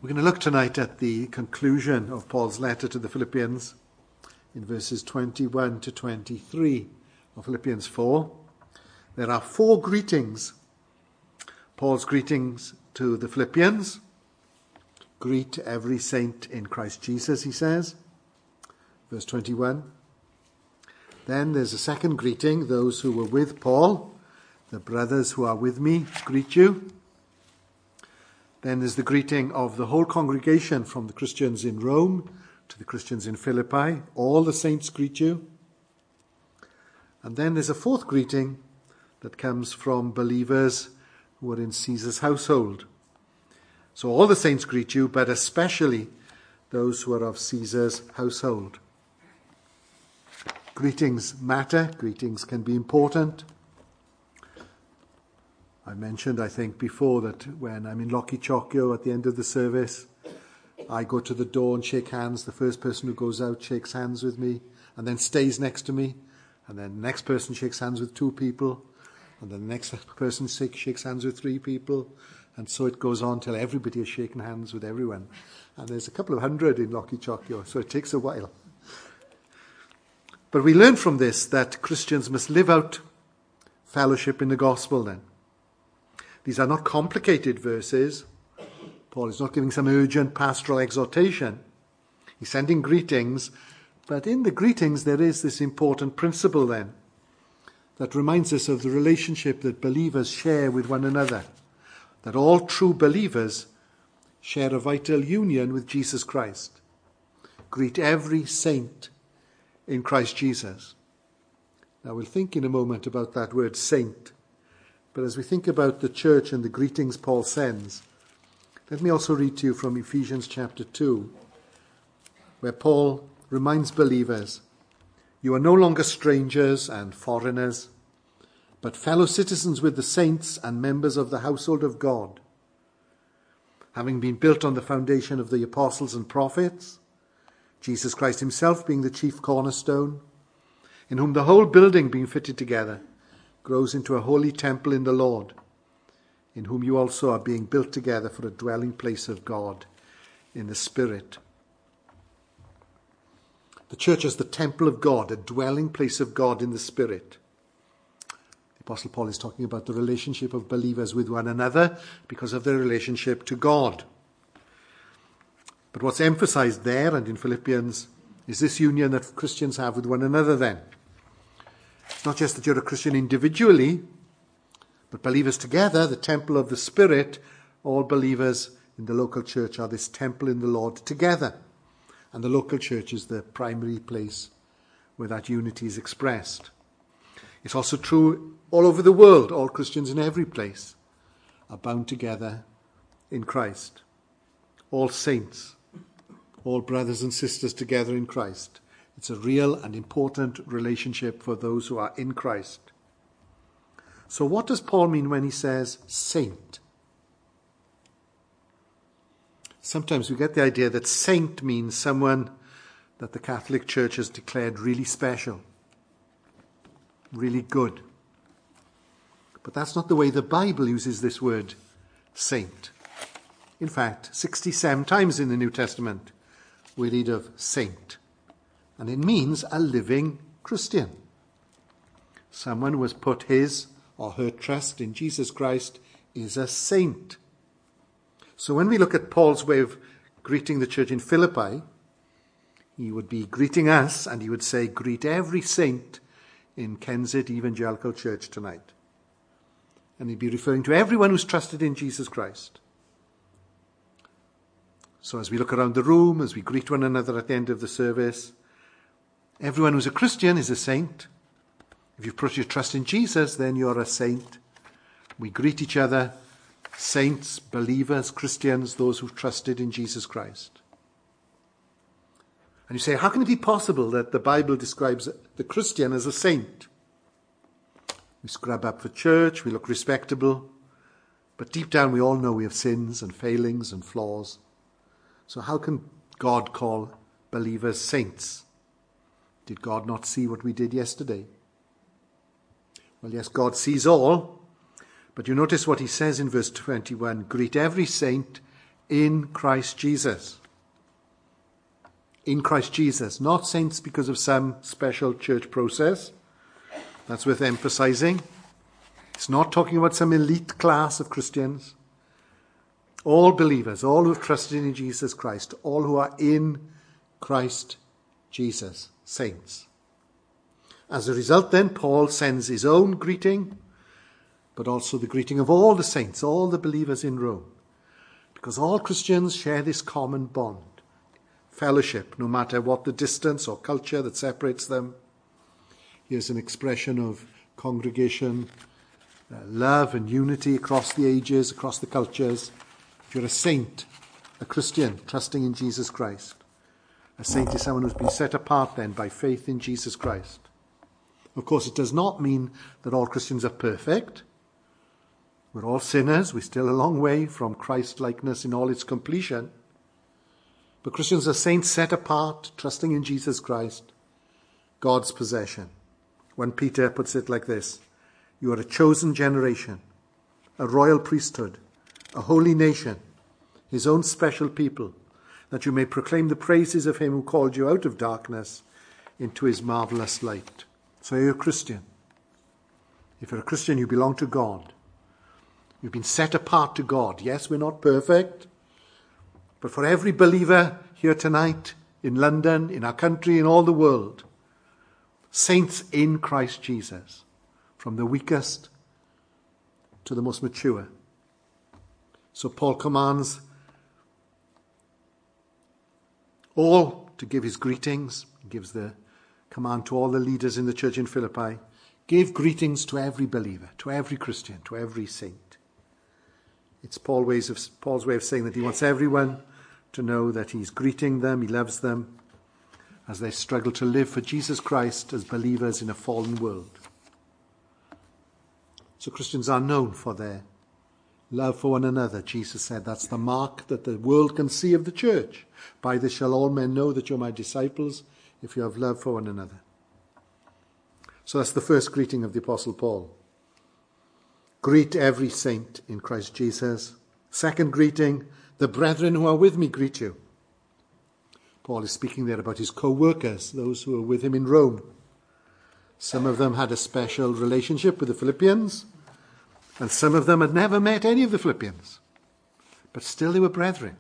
We're going to look tonight at the conclusion of Paul's letter to the Philippians in verses 21 to 23 of Philippians 4. There are 4 greetings. Paul's greetings to the Philippians. Greet every saint in Christ Jesus, he says. Verse 21. Then there's a second greeting. Those who were with Paul, the brothers who are with me, greet you. Then there's the greeting of the whole congregation, from the Christians in Rome to the Christians in Philippi. All the saints greet you. And then there's a 4th greeting that comes from believers who are in Caesar's household. So all the saints greet you, but especially those who are of Caesar's household. Greetings matter. Greetings can be important. I mentioned, I think, before that when I'm in Lochie Chocchio at the end of the service, I go to the door and shake hands. The first person who goes out shakes hands with me and then stays next to me. And then the next person shakes hands with 2 people. And then the next person shakes hands with 3 people. And so it goes on till everybody has shaken hands with everyone. And there's a couple of hundred in Lochie Chocchio, so it takes a while. But we learn from this that Christians must live out fellowship in the gospel then. These are not complicated verses. Paul is not giving some urgent pastoral exhortation. He's sending greetings, but in the greetings there is this important principle then that reminds us of the relationship that believers share with one another, that all true believers share a vital union with Jesus Christ. Greet every saint in Christ Jesus. Now we'll think in a moment about that word saint. But as we think about the church and the greetings Paul sends, let me also read to you from Ephesians chapter 2, where Paul reminds believers, you are no longer strangers and foreigners, but fellow citizens with the saints and members of the household of God, having been built on the foundation of the apostles and prophets, Jesus Christ himself being the chief cornerstone, in whom the whole building being fitted together grows into a holy temple in the Lord, in whom you also are being built together for a dwelling place of God in the Spirit. The church is the temple of God, a dwelling place of God in the Spirit. The Apostle Paul is talking about the relationship of believers with one another because of their relationship to God. But what's emphasized there and in Philippians is this union that Christians have with one another then. It's not just that you're a Christian individually, but believers together, the temple of the Spirit, all believers in the local church are this temple in the Lord together. And the local church is the primary place where that unity is expressed. It's also true all over the world. All Christians in every place are bound together in Christ. All saints, all brothers and sisters together in Christ. It's a real and important relationship for those who are in Christ. So what does Paul mean when he says saint? Sometimes we get the idea that saint means someone that the Catholic Church has declared really special, really good. But that's not the way the Bible uses this word saint. In fact, 67 times in the New Testament we read of saint. And it means a living Christian. Someone who has put his or her trust in Jesus Christ is a saint. So when we look at Paul's way of greeting the church in Philippi, he would be greeting us and he would say, greet every saint in Kensett Evangelical Church tonight. And he'd be referring to everyone who's trusted in Jesus Christ. So as we look around the room, as we greet one another at the end of the service, everyone who's a Christian is a saint. If you've put your trust in Jesus, then you're a saint. We greet each other, saints, believers, Christians, those who've trusted in Jesus Christ. And you say, how can it be possible that the Bible describes the Christian as a saint? We scrub up for church, we look respectable, but deep down we all know we have sins and failings and flaws. So how can God call believers saints? Did God not see what we did yesterday? Well, yes, God sees all, but you notice what he says in verse 21, greet every saint in Christ Jesus. In Christ Jesus, not saints because of some special church process. That's worth emphasizing. It's not talking about some elite class of Christians. All believers, all who have trusted in Jesus Christ, all who are in Christ Jesus, saints. As a result, then, Paul sends his own greeting, but also the greeting of all the saints, all the believers in Rome, because all Christians share this common bond, fellowship, no matter what the distance or culture that separates them. Here's an expression of congregation, love and unity across the ages, across the cultures. If you're a saint, a Christian, trusting in Jesus Christ, a saint is someone who's been set apart then by faith in Jesus Christ. Of course, it does not mean that all Christians are perfect. We're all sinners. We're still a long way from Christ-likeness in all its completion. But Christians are saints set apart, trusting in Jesus Christ, God's possession. When Peter puts it like this, you are a chosen generation, a royal priesthood, a holy nation, his own special people, that you may proclaim the praises of him who called you out of darkness into his marvelous light. So you're a Christian. If you're a Christian, you belong to God. You've been set apart to God. Yes, we're not perfect. But for every believer here tonight, in London, in our country, in all the world, saints in Christ Jesus, from the weakest to the most mature. So Paul commands all to give his greetings. He gives the command to all the leaders in the church in Philippi. Give greetings to every believer, to every Christian, to every saint. It's Paul's way of saying that he wants everyone to know that he's greeting them, he loves them, as they struggle to live for Jesus Christ as believers in a fallen world. So Christians are known for their love for one another. Jesus said that's the mark that the world can see of the church. By this shall all men know that you're my disciples, if you have love for one another. So that's the first greeting of the Apostle Paul. Greet every saint in Christ Jesus. Second greeting, the brethren who are with me greet you. Paul is speaking there about his co-workers, those who are with him in Rome. Some of them had a special relationship with the Philippians, and some of them had never met any of the Philippians. But still they were brethren.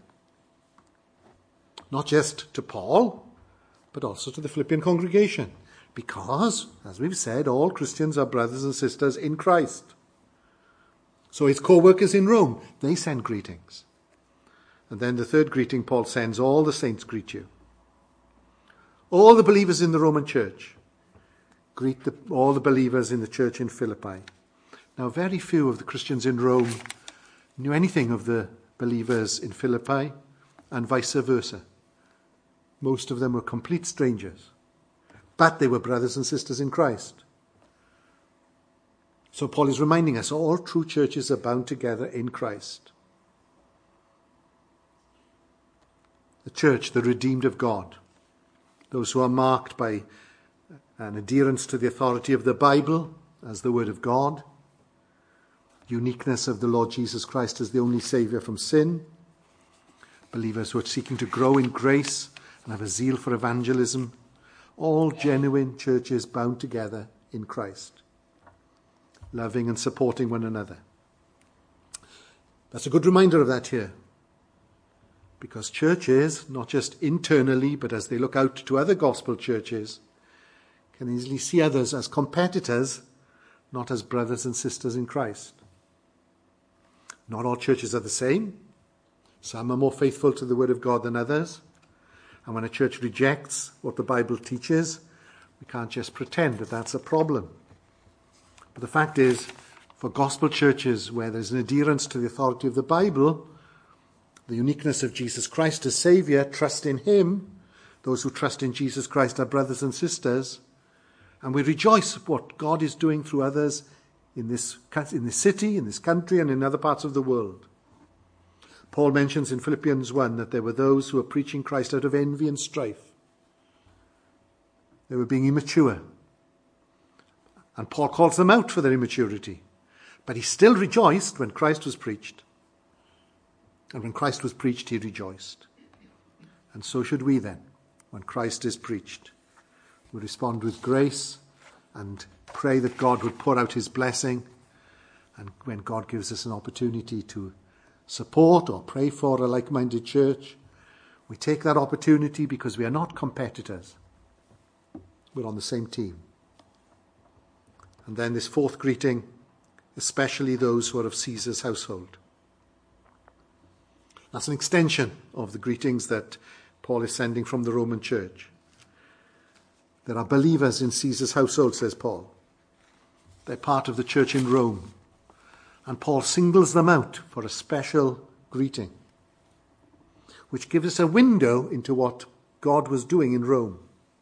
Not just to Paul, but also to the Philippian congregation. Because, as we've said, all Christians are brothers and sisters in Christ. So his co-workers in Rome, they send greetings. And then the third greeting Paul sends, all the saints greet you. All the believers in the Roman church greet all the believers in the church in Philippi. Now, very few of the Christians in Rome knew anything of the believers in Philippi, and vice versa. Most of them were complete strangers, but they were brothers and sisters in Christ. So Paul is reminding us all true churches are bound together in Christ. The church, the redeemed of God, those who are marked by an adherence to the authority of the Bible as the Word of God, uniqueness of the Lord Jesus Christ as the only Saviour from sin, believers who are seeking to grow in grace and have a zeal for evangelism, all genuine churches bound together in Christ, loving and supporting one another. That's a good reminder of that here. Because churches, not just internally, but as they look out to other gospel churches, can easily see others as competitors, not as brothers and sisters in Christ. Not all churches are the same. Some are more faithful to the Word of God than others. And when a church rejects what the Bible teaches, we can't just pretend that that's a problem. But the fact is, for gospel churches where there's an adherence to the authority of the Bible, the uniqueness of Jesus Christ as Saviour, trust in him. Those who trust in Jesus Christ are brothers and sisters. And we rejoice at what God is doing through others in this city, in this country, and in other parts of the world. Paul mentions in Philippians 1 that there were those who were preaching Christ out of envy and strife. They were being immature. And Paul calls them out for their immaturity. But he still rejoiced when Christ was preached. And when Christ was preached, he rejoiced. And so should we then, when Christ is preached. We respond with grace and pray that God would pour out his blessing. And when God gives us an opportunity to support or pray for a like-minded church, we take that opportunity because we are not competitors. We're on the same team. And then this fourth greeting, especially those who are of Caesar's household. That's an extension of the greetings that Paul is sending from the Roman church. There are believers in Caesar's household, says Paul. They're part of the church in Rome. And Paul singles them out for a special greeting, which gives us a window into what God was doing in Rome.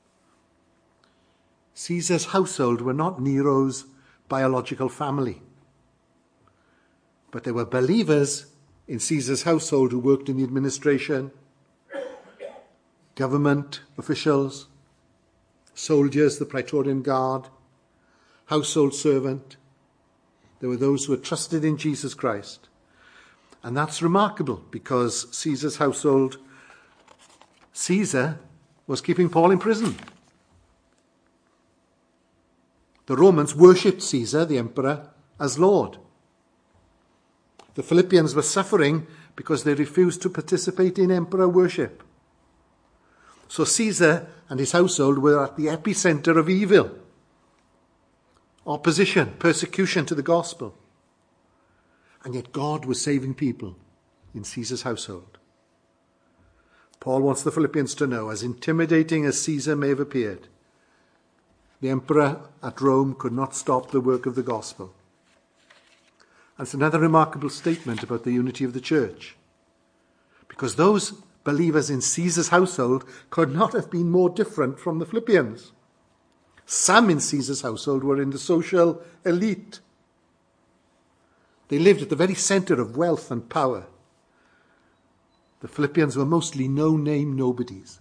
Caesar's household were not Nero's biological family, but they were believers in Caesar's household who worked in the administration, government officials, soldiers, the Praetorian Guard, household servant. There were those who were trusted in Jesus Christ. And that's remarkable because Caesar's household, Caesar was keeping Paul in prison. The Romans worshipped Caesar, the emperor, as Lord. The Philippians were suffering because they refused to participate in emperor worship. So Caesar and his household were at the epicenter of evil, opposition, persecution to the gospel. And yet God was saving people in Caesar's household. Paul wants the Philippians to know, as intimidating as Caesar may have appeared, the emperor at Rome could not stop the work of the gospel. And it's another remarkable statement about the unity of the church. Because those believers in Caesar's household could not have been more different from the Philippians. Some in Caesar's household were in the social elite. They lived at the very center of wealth and power. The Philippians were mostly no-name nobodies.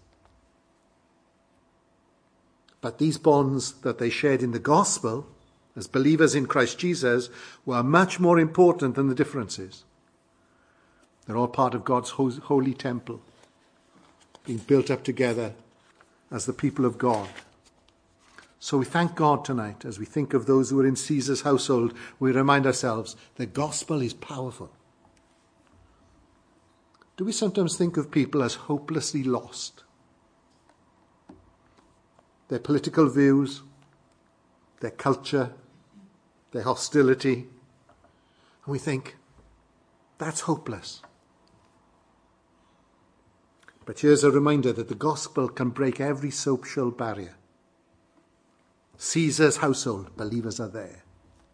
But these bonds that they shared in the gospel, as believers in Christ Jesus, were much more important than the differences. They're all part of God's holy temple, being built up together as the people of God. So we thank God tonight as we think of those who are in Caesar's household. We remind ourselves the gospel is powerful. Do we sometimes think of people as hopelessly lost? Their political views, their culture, their hostility. And we think, that's hopeless. But here's a reminder that the gospel can break every social barrier. Caesar's household, believers are there.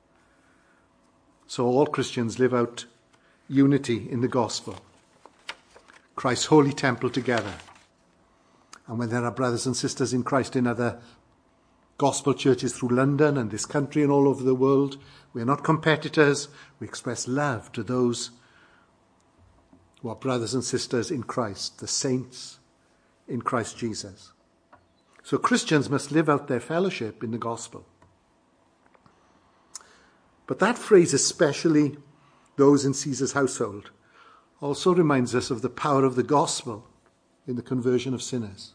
So all Christians live out unity in the gospel. Christ's holy temple together. And when there are brothers and sisters in Christ in other gospel churches through London and this country and all over the world, we are not competitors. We express love to those who are brothers and sisters in Christ, the saints in Christ Jesus. So Christians must live out their fellowship in the gospel. But that phrase, especially those in Caesar's household, also reminds us of the power of the gospel in the conversion of sinners.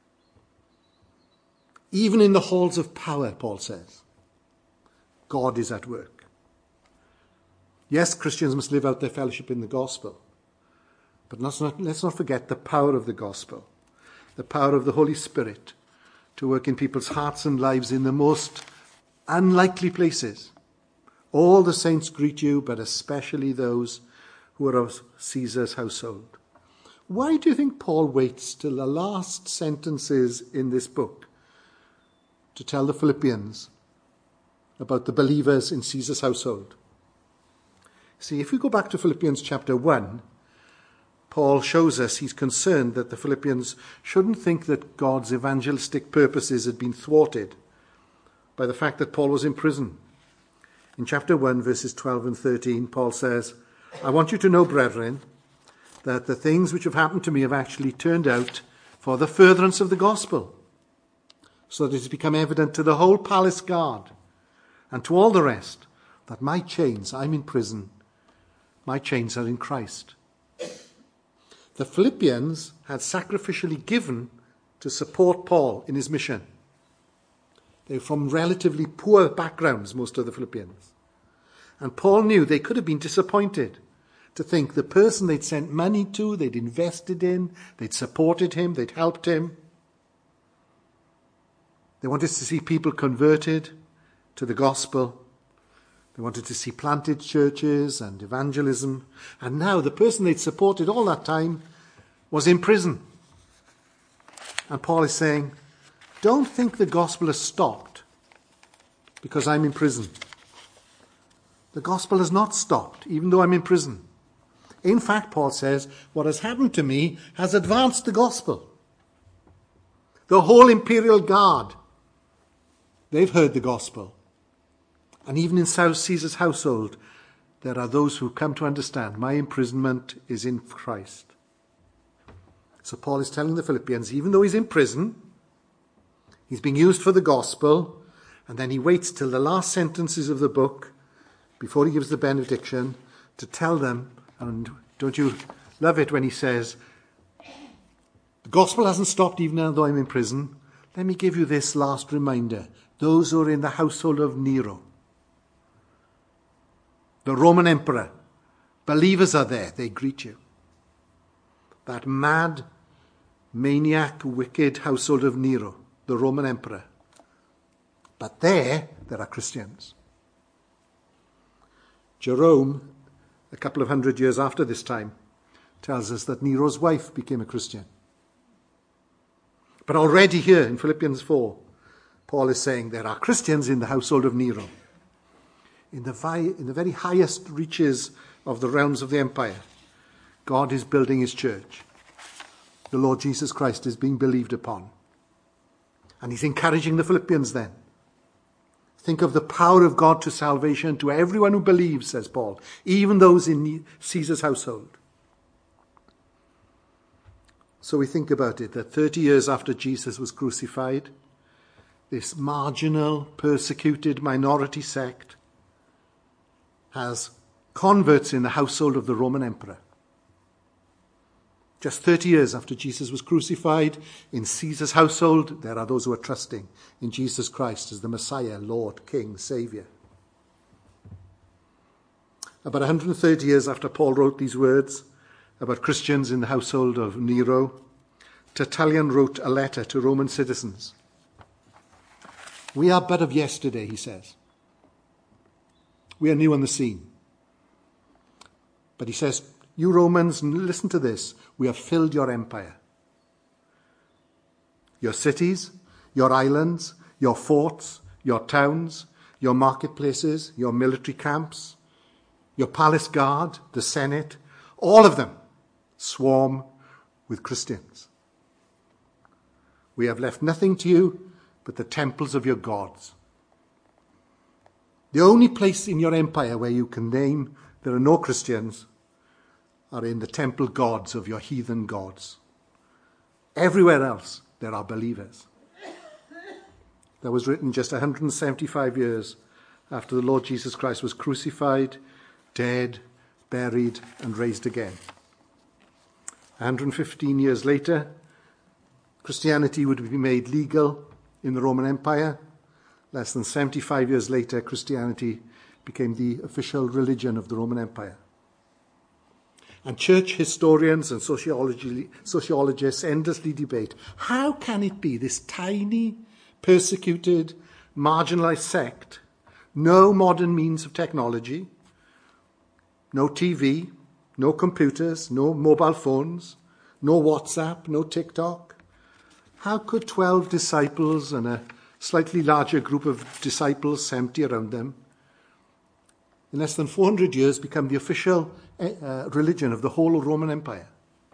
Even in the halls of power, Paul says, God is at work. Yes, Christians must live out their fellowship in the gospel. But let's not forget the power of the gospel, the power of the Holy Spirit to work in people's hearts and lives in the most unlikely places. All the saints greet you, but especially those who are of Caesar's household. Why do you think Paul waits till the last sentences in this book to tell the Philippians about the believers in Caesar's household? See, if we go back to Philippians chapter 1, Paul shows us he's concerned that the Philippians shouldn't think that God's evangelistic purposes had been thwarted by the fact that Paul was in prison. In chapter 1, verses 12 and 13, Paul says, I want you to know, brethren, that the things which have happened to me have actually turned out for the furtherance of the gospel, so that it has become evident to the whole palace guard and to all the rest that my chains, I'm in prison, my chains are in Christ. The Philippians had sacrificially given to support Paul in his mission. They were from relatively poor backgrounds, most of the Philippians. And Paul knew they could have been disappointed to think the person they'd sent money to, they'd invested in, they'd supported him, they'd helped him. They wanted to see people converted to the gospel. They wanted to see planted churches and evangelism. And now the person they'd supported all that time was in prison. And Paul is saying, don't think the gospel has stopped because I'm in prison. The gospel has not stopped, even though I'm in prison. In fact, Paul says, what has happened to me has advanced the gospel. The whole imperial guard, they've heard the gospel. And even in Caesar's household, there are those who come to understand my imprisonment is in Christ. So Paul is telling the Philippians, even though he's in prison, he's being used for the gospel, and then he waits till the last sentences of the book, before he gives the benediction, to tell them, and don't you love it when he says, the gospel hasn't stopped even though I'm in prison. Let me give you this last reminder. Those who are in the household of Nero, the Roman emperor, believers are there, they greet you. That mad, maniac, wicked household of Nero, the Roman emperor. But there are Christians. Jerome, a couple of hundred years after this time, tells us that Nero's wife became a Christian. But already here in Philippians 4, Paul is saying there are Christians in the household of Nero. In the very highest reaches of the realms of the empire, God is building his church. The Lord Jesus Christ is being believed upon. And he's encouraging the Philippians then. Think of the power of God to salvation to everyone who believes, says Paul, even those in Caesar's household. So we think about it, that 30 years after Jesus was crucified, this marginal, persecuted minority sect has converts in the household of the Roman emperor. Just 30 years after Jesus was crucified, in Caesar's household, there are those who are trusting in Jesus Christ as the Messiah, Lord, King, Saviour. About 130 years after Paul wrote these words about Christians in the household of Nero, Tertullian wrote a letter to Roman citizens. We are but of yesterday, he says. We are new on the scene. But he says, you Romans, listen to this. We have filled your empire. Your cities, your islands, your forts, your towns, your marketplaces, your military camps, your palace guard, the Senate, all of them swarm with Christians. We have left nothing to you but the temples of your gods. The only place in your empire where you can name there are no Christians are in the temple gods of your heathen gods. Everywhere else there are believers. That was written just 175 years after the Lord Jesus Christ was crucified, dead, buried, and raised again. 115 years later, Christianity would be made legal in the Roman Empire. Less than 75 years later, Christianity became the official religion of the Roman Empire. And church historians and sociologists endlessly debate, how can it be this tiny, persecuted, marginalized sect, no modern means of technology, no TV, no computers, no mobile phones, no WhatsApp, no TikTok? How could 12 disciples and a slightly larger group of disciples, 70 around them, in less than 400 years become the official religion of the whole Roman Empire?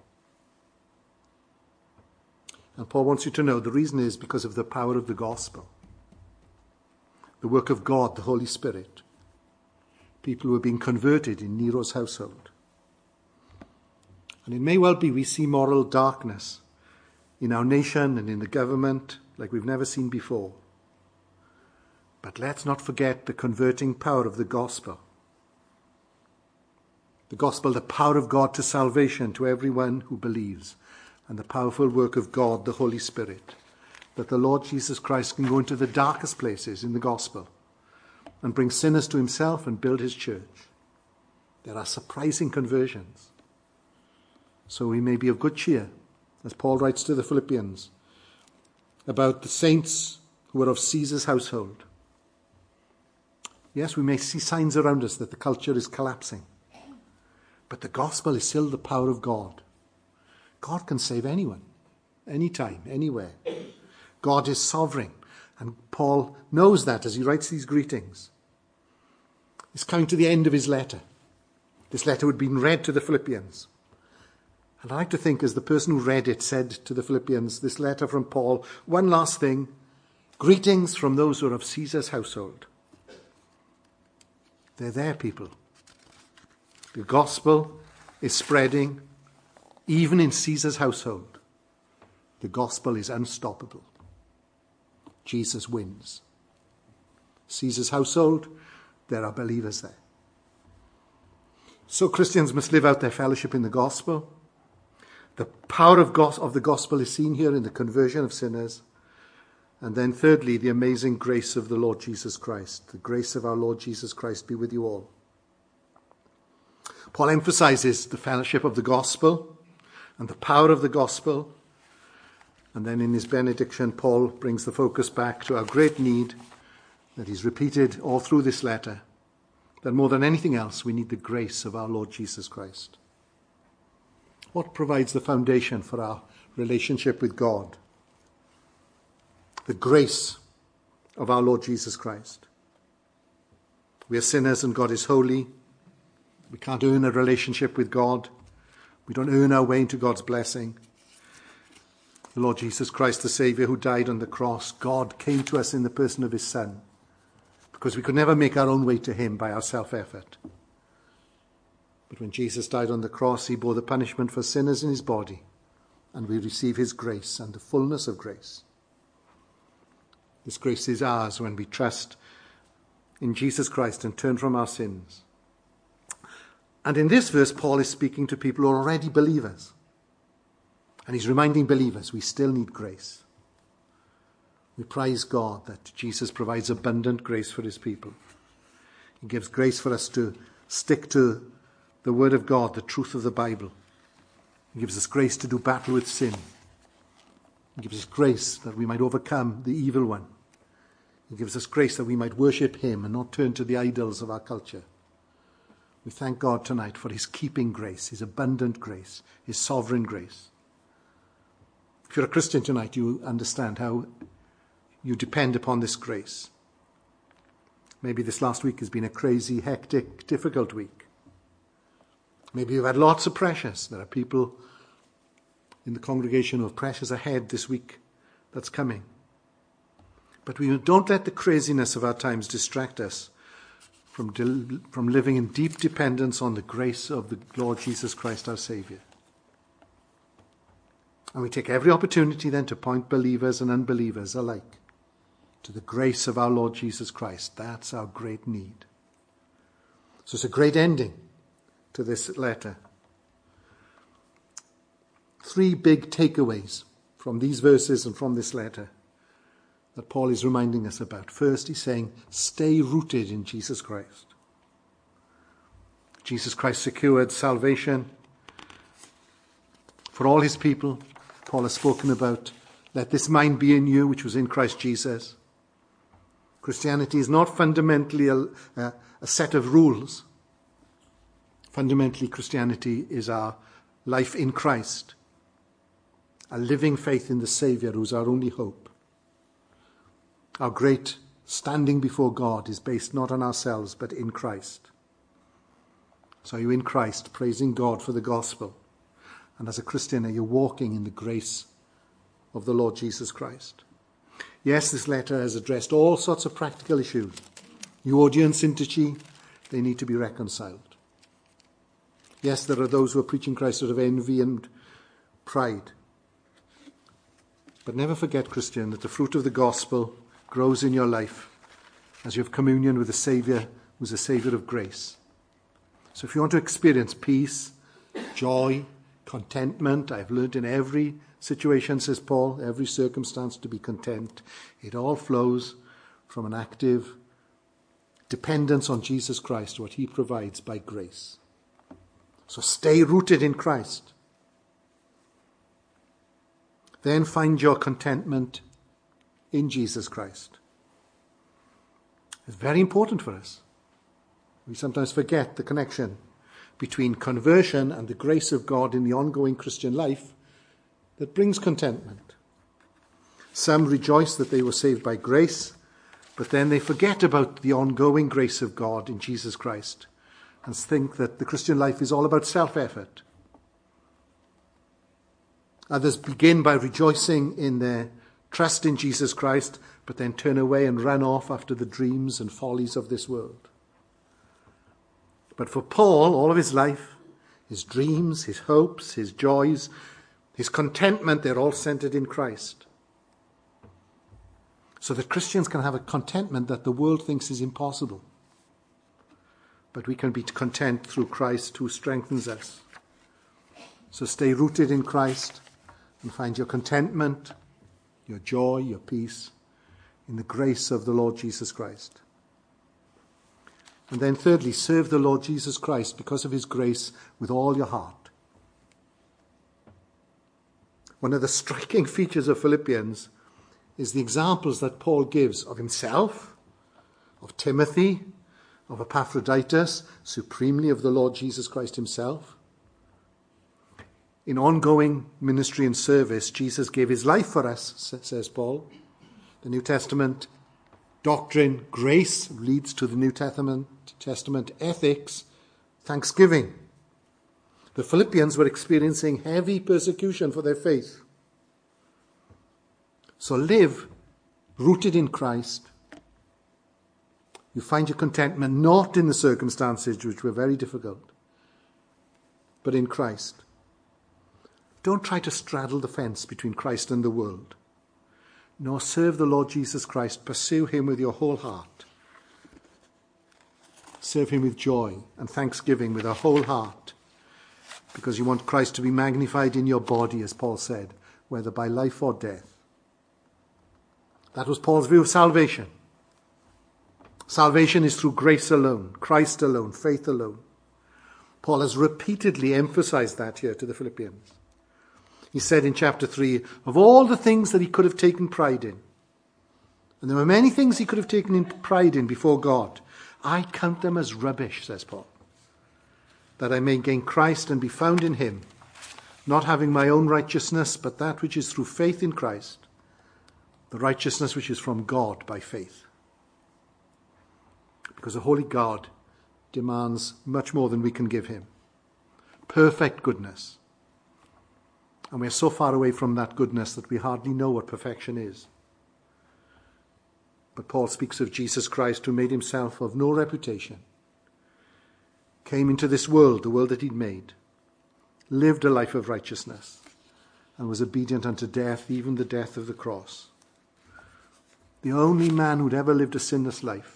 And Paul wants you to know the reason is because of the power of the gospel, the work of God, the Holy Spirit. People were being converted in Nero's household. And it may well be we see moral darkness in our nation and in the government like we've never seen before. But let's not forget the converting power of the gospel. The gospel, the power of God to salvation to everyone who believes, and the powerful work of God, the Holy Spirit, that the Lord Jesus Christ can go into the darkest places in the gospel and bring sinners to himself and build his church. There are surprising conversions. So we may be of good cheer, as Paul writes to the Philippians, about the saints who are of Caesar's household. Yes, we may see signs around us that the culture is collapsing, but the gospel is still the power of God. God can save anyone, anytime, anywhere. God is sovereign, and Paul knows that as he writes these greetings. He's coming to the end of his letter. This letter had been read to the Philippians. And I like to think, as the person who read it said to the Philippians, this letter from Paul, one last thing, greetings from those who are of Caesar's household. They're there, people. The gospel is spreading even in Caesar's household. The gospel is unstoppable. Jesus wins. Caesar's household, there are believers there. So Christians must live out their fellowship in the gospel. The power of the gospel is seen here in the conversion of sinners. And then thirdly, the amazing grace of the Lord Jesus Christ. The grace of our Lord Jesus Christ be with you all. Paul emphasizes the fellowship of the gospel and the power of the gospel. And then in his benediction, Paul brings the focus back to our great need that he's repeated all through this letter, that more than anything else, we need the grace of our Lord Jesus Christ. What provides the foundation for our relationship with God? The grace of our Lord Jesus Christ. We are sinners and God is holy. We can't earn a relationship with God. We don't earn our way into God's blessing. The Lord Jesus Christ, the Saviour who died on the cross, God came to us in the person of his Son, because we could never make our own way to him by our self-effort. But when Jesus died on the cross, he bore the punishment for sinners in his body, and we receive his grace and the fullness of grace. This grace is ours when we trust in Jesus Christ and turn from our sins. And in this verse, Paul is speaking to people who are already believers. And he's reminding believers we still need grace. We praise God that Jesus provides abundant grace for his people. He gives grace for us to stick to the word of God, the truth of the Bible. He gives us grace to do battle with sin. He gives us grace that we might overcome the evil one. He gives us grace that we might worship him and not turn to the idols of our culture. We thank God tonight for his keeping grace, his abundant grace, his sovereign grace. If you're a Christian tonight, you understand how you depend upon this grace. Maybe this last week has been a crazy, hectic, difficult week. Maybe you've had lots of pressures. There are people in the congregation who have pressures ahead this week that's coming. But we don't let the craziness of our times distract us from living in deep dependence on the grace of the Lord Jesus Christ, our Saviour. And we take every opportunity then to point believers and unbelievers alike to the grace of our Lord Jesus Christ. That's our great need. So it's a great ending to this letter. 3 big takeaways from these verses and from this letter that Paul is reminding us about. First, he's saying, stay rooted in Jesus Christ. Jesus Christ secured salvation for all his people. Paul has spoken about, let this mind be in you, which was in Christ Jesus. Christianity is not fundamentally a set of rules. Fundamentally, Christianity is our life in Christ, a living faith in the Saviour who's our only hope. Our great standing before God is based not on ourselves, but in Christ. So are you in Christ, praising God for the gospel? And as a Christian, are you walking in the grace of the Lord Jesus Christ? Yes, this letter has addressed all sorts of practical issues. Euodia and Syntyche, they need to be reconciled. Yes, there are those who are preaching Christ out of envy and pride. But never forget, Christian, that the fruit of the gospel grows in your life as you have communion with the Saviour, who's a Saviour of grace. So if you want to experience peace, joy, contentment, I've learned in every situation, says Paul, every circumstance to be content. It all flows from an active dependence on Jesus Christ, what he provides by grace. So stay rooted in Christ. Then find your contentment in Jesus Christ. It's very important for us. We sometimes forget the connection between conversion and the grace of God in the ongoing Christian life that brings contentment. Some rejoice that they were saved by grace, but then they forget about the ongoing grace of God in Jesus Christ and think that the Christian life is all about self-effort. Others begin by rejoicing in their trust in Jesus Christ, but then turn away and run off after the dreams and follies of this world. But for Paul, all of his life, his dreams, his hopes, his joys, his contentment, they're all centered in Christ. So that Christians can have a contentment that the world thinks is impossible. But we can be content through Christ who strengthens us. So stay rooted in Christ and find your contentment, your joy, your peace in the grace of the Lord Jesus Christ. And then thirdly, serve the Lord Jesus Christ because of his grace with all your heart. One of the striking features of Philippians is the examples that Paul gives of himself, of Timothy, of Epaphroditus, supremely of the Lord Jesus Christ himself. In ongoing ministry and service, Jesus gave his life for us, says Paul. The New Testament doctrine, grace, leads to the New Testament ethics, thanksgiving. The Philippians were experiencing heavy persecution for their faith. So live rooted in Christ. You find your contentment not in the circumstances which were very difficult, but in Christ. Don't try to straddle the fence between Christ and the world. Nor serve the Lord Jesus Christ. Pursue him with your whole heart. Serve him with joy and thanksgiving with a whole heart, because you want Christ to be magnified in your body, as Paul said, whether by life or death. That was Paul's view of salvation. Salvation is through grace alone, Christ alone, faith alone. Paul has repeatedly emphasized that here to the Philippians. He said in chapter 3, of all the things that he could have taken pride in, and there were many things he could have taken pride in before God, I count them as rubbish, says Paul, that I may gain Christ and be found in him, not having my own righteousness, but that which is through faith in Christ, the righteousness which is from God by faith. Because a holy God demands much more than we can give him. Perfect goodness. And we're so far away from that goodness that we hardly know what perfection is. But Paul speaks of Jesus Christ, who made himself of no reputation, came into this world, the world that he'd made, lived a life of righteousness, and was obedient unto death, even the death of the cross. The only man who'd ever lived a sinless life.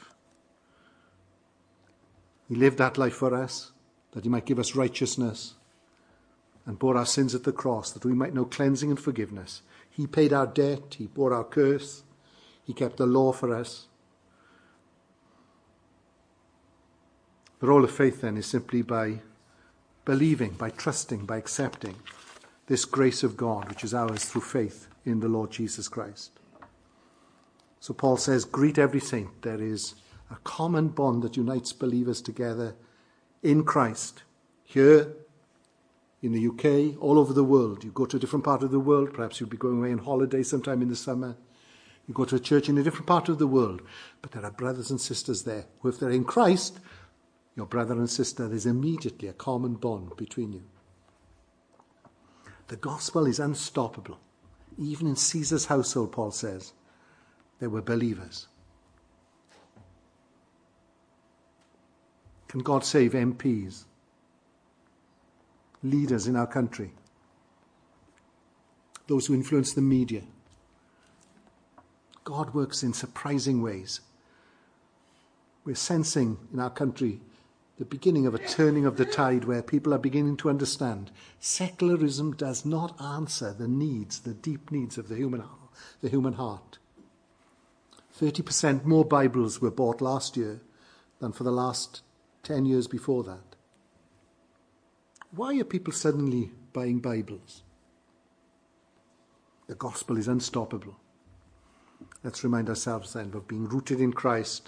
He lived that life for us, that he might give us righteousness, and bore our sins at the cross, that we might know cleansing and forgiveness. He paid our debt, he bore our curse, he kept the law for us. The role of faith then is simply by believing, by trusting, by accepting this grace of God, which is ours through faith in the Lord Jesus Christ. So Paul says, greet every saint. There is a common bond that unites believers together in Christ. Here, in the UK, all over the world. You go to a different part of the world, perhaps you'll be going away on holiday sometime in the summer. You go to a church in a different part of the world, but there are brothers and sisters there who, if they're in Christ, your brother and sister, there's immediately a common bond between you. The gospel is unstoppable. Even in Caesar's household, Paul says, there were believers. Can God save MPs, leaders in our country, those who influence the media? God works in surprising ways. We're sensing in our country the beginning of a turning of the tide where people are beginning to understand secularism does not answer the needs, the deep needs of the human heart. 30% more Bibles were bought last year than for the last 10 years before that. Why are people suddenly buying Bibles? The gospel is unstoppable. Let's remind ourselves then of being rooted in Christ,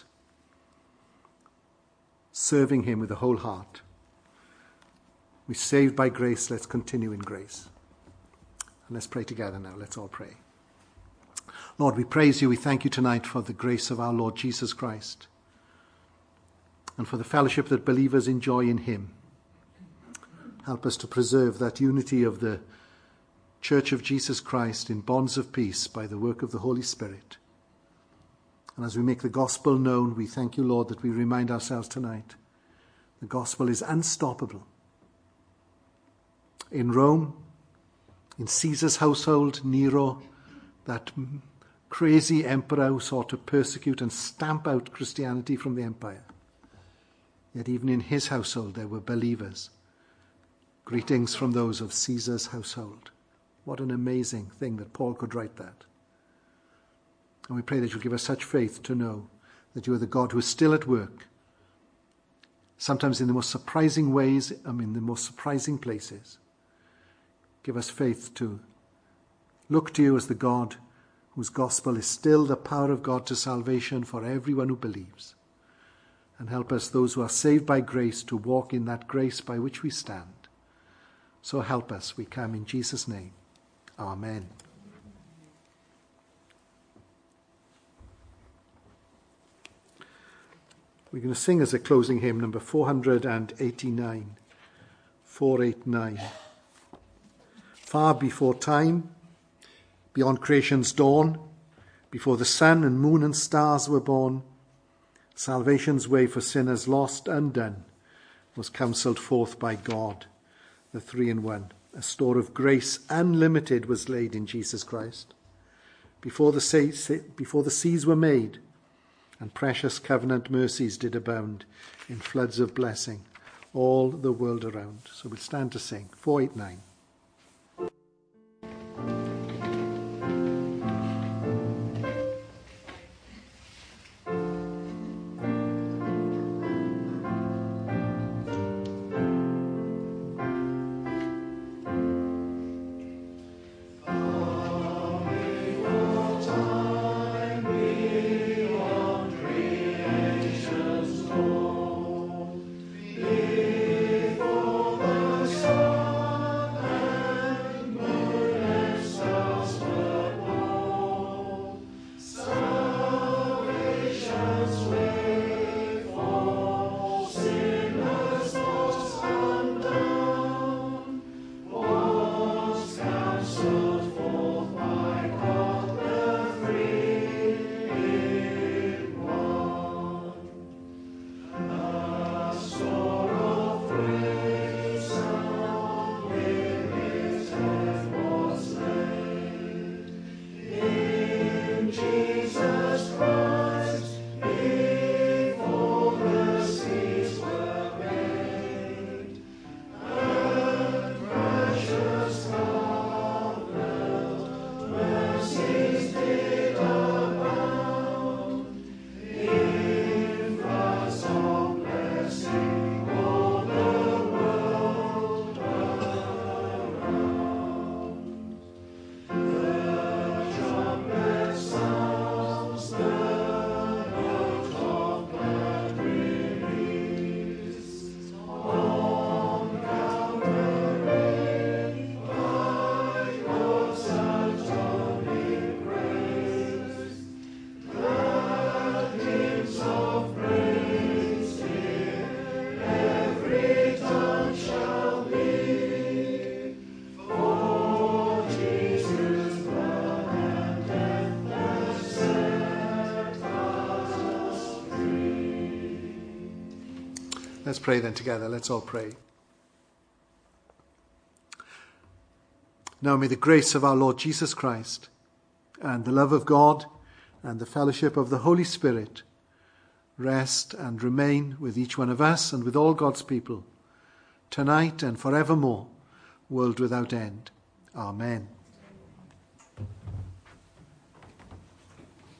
serving him with the whole heart. We're saved by grace, let's continue in grace. And let's pray together now. Let's all pray. Lord, we praise you, we thank you tonight for the grace of our Lord Jesus Christ and for the fellowship that believers enjoy in him. Help us to preserve that unity of the Church of Jesus Christ in bonds of peace by the work of the Holy Spirit. And as we make the gospel known, we thank you, Lord, that we remind ourselves tonight the gospel is unstoppable. In Rome, in Caesar's household, Nero, that crazy emperor who sought to persecute and stamp out Christianity from the empire. Yet even in his household there were believers. Greetings from those of Caesar's household. What an amazing thing that Paul could write that. And we pray that you'll give us such faith to know that you are the God who is still at work, sometimes in the most surprising ways, in the most surprising places. Give us faith to look to you as the God whose gospel is still the power of God to salvation for everyone who believes. And help us, those who are saved by grace, to walk in that grace by which we stand. So help us, we come in Jesus' name. Amen. We're going to sing as a closing hymn, number 489. 489. Far before time, beyond creation's dawn, before the sun and moon and stars were born, salvation's way for sinners lost undone was counselled forth by God, the three-in-one. A store of grace unlimited was laid in Jesus Christ. Before the seas were made, and precious covenant mercies did abound in floods of blessing all the world around. So we'll stand to sing. 489. Let's pray then together. Let's all pray. Now may the grace of our Lord Jesus Christ and the love of God and the fellowship of the Holy Spirit rest and remain with each one of us and with all God's people, tonight and forevermore, world without end. Amen.